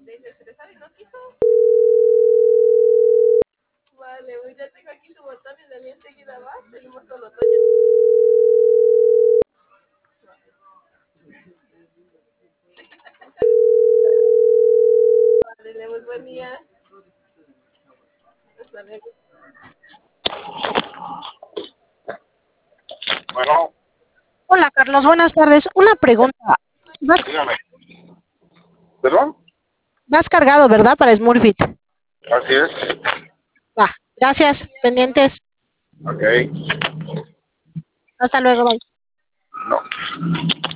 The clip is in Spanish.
de desestresar y no quiso. Vale, pues ya tengo aquí tu botón y de ahí enseguida va. Seguimos con Otoño. Vale, pues buen día. Hasta luego. Bueno, Hola Carlos, buenas tardes. Una pregunta. Vas, dígame. ¿Perdón? vas cargado, ¿verdad? Para Smurfit. Así es. Va, gracias, pendientes. Ok. Hasta luego, bye. No.